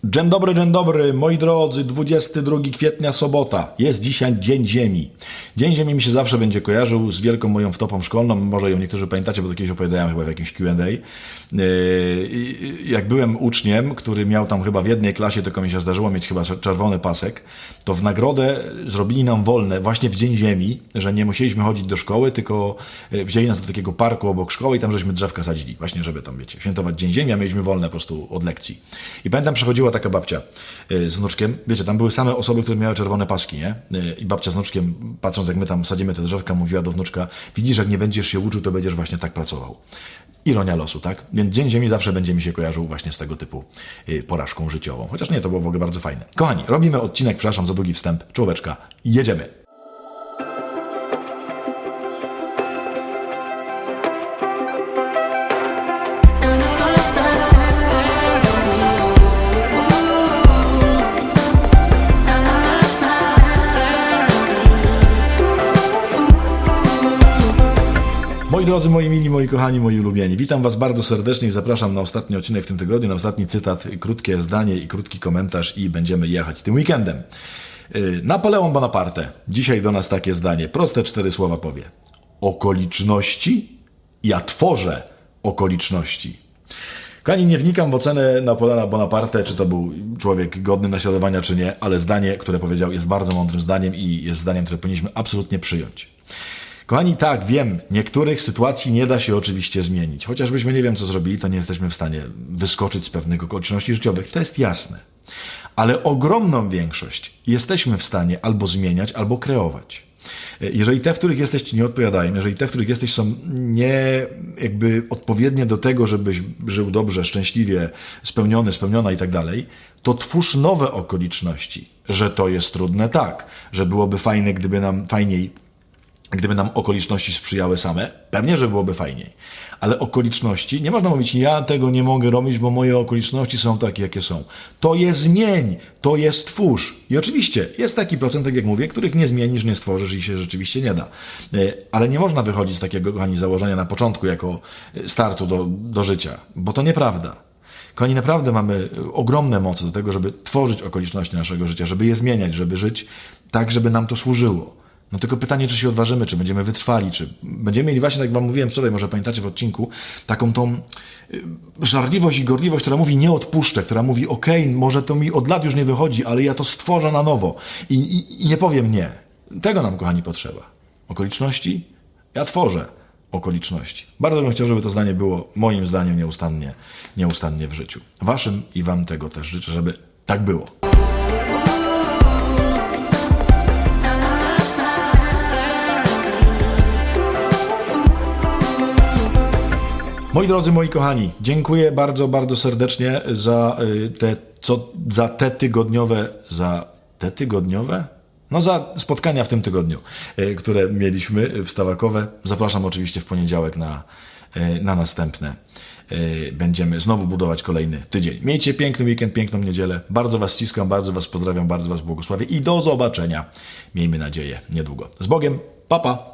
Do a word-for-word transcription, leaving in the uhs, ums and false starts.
Dzień dobry, dzień dobry, moi drodzy, dwudziestego drugiego kwietnia, sobota. Jest dzisiaj Dzień Ziemi. Dzień Ziemi mi się zawsze będzie kojarzył z wielką moją wtopą szkolną. Może ją niektórzy pamiętacie, bo to kiedyś opowiadałem chyba w jakimś Q and A. Jak byłem uczniem, który miał tam chyba w jednej klasie, tylko mi się zdarzyło mieć chyba czerwony pasek, to w nagrodę zrobili nam wolne właśnie w Dzień Ziemi, że nie musieliśmy chodzić do szkoły, tylko wzięli nas do takiego parku obok szkoły i tam żeśmy drzewka sadzili. Właśnie, żeby tam, wiecie, świętować Dzień Ziemi, a mieliśmy wolne po prostu od lekcji. I pamiętam, przechodziła taka babcia z wnuczkiem. Wiecie, tam były same osoby, które miały czerwone paski, nie? I babcia z wnuczkiem, patrząc jak my tam sadzimy te drzewka, mówiła do wnuczka: widzisz, jak nie będziesz się uczył, to będziesz właśnie tak pracował. Ironia losu, tak? Więc Dzień Ziemi zawsze będzie mi się kojarzył właśnie z tego typu porażką życiową. Chociaż nie, to było w ogóle bardzo fajne. Kochani, robimy odcinek, przepraszam za długi wstęp, czołóweczka, jedziemy. Moi drodzy, moi mili, moi kochani, moi ulubieni, witam Was bardzo serdecznie i zapraszam na ostatni odcinek w tym tygodniu, na ostatni cytat, krótkie zdanie i krótki komentarz i będziemy jechać tym weekendem. Napoleon Bonaparte dzisiaj do nas takie zdanie, proste cztery słowa powie: okoliczności? Ja tworzę okoliczności. Kochani, nie wnikam w ocenę Napoleona Bonaparte, czy to był człowiek godny naśladowania, czy nie, ale zdanie, które powiedział, jest bardzo mądrym zdaniem i jest zdaniem, które powinniśmy absolutnie przyjąć. Kochani, tak, wiem, niektórych sytuacji nie da się oczywiście zmienić. Chociażbyśmy nie wiem, co zrobili, to nie jesteśmy w stanie wyskoczyć z pewnych okoliczności życiowych. To jest jasne. Ale ogromną większość jesteśmy w stanie albo zmieniać, albo kreować. Jeżeli te, w których jesteś, nie odpowiadają, jeżeli te, w których jesteś, są nie jakby odpowiednie do tego, żebyś żył dobrze, szczęśliwie, spełniony, spełniona i tak dalej, to twórz nowe okoliczności. Że to jest trudne, tak. Że byłoby fajne, gdyby nam fajniej Gdyby nam okoliczności sprzyjały same, pewnie, że byłoby fajniej. Ale okoliczności, nie można mówić, ja tego nie mogę robić, bo moje okoliczności są takie, jakie są. To je zmień, to je stwórz. I oczywiście jest taki procentek, jak mówię, których nie zmienisz, nie stworzysz i się rzeczywiście nie da. Ale nie można wychodzić z takiego, kochani, założenia na początku, jako startu do, do życia, bo to nieprawda. Kochani, naprawdę mamy ogromne moce do tego, żeby tworzyć okoliczności naszego życia, żeby je zmieniać, żeby żyć tak, żeby nam to służyło. No tylko pytanie, czy się odważymy, czy będziemy wytrwali, czy będziemy mieli właśnie, tak jak wam mówiłem wczoraj, może pamiętacie w odcinku, taką tą żarliwość i gorliwość, która mówi nie odpuszczę, która mówi okej, okay, może to mi od lat już nie wychodzi, ale ja to stworzę na nowo i, i, i nie powiem nie. Tego nam, kochani, potrzeba. Okoliczności? Ja tworzę okoliczności. Bardzo bym chciał, żeby to zdanie było moim zdaniem nieustannie, nieustannie w życiu. Waszym i wam tego też życzę, żeby tak było. Moi drodzy, moi kochani, dziękuję bardzo, bardzo serdecznie za te, co, za te tygodniowe, za te tygodniowe? No za spotkania w tym tygodniu, które mieliśmy wstawakowe. Zapraszam oczywiście w poniedziałek na, na następne. Będziemy znowu budować kolejny tydzień. Miejcie piękny weekend, piękną niedzielę. Bardzo Was ściskam, bardzo Was pozdrawiam, bardzo Was błogosławię i do zobaczenia. Miejmy nadzieję niedługo. Z Bogiem, pa pa!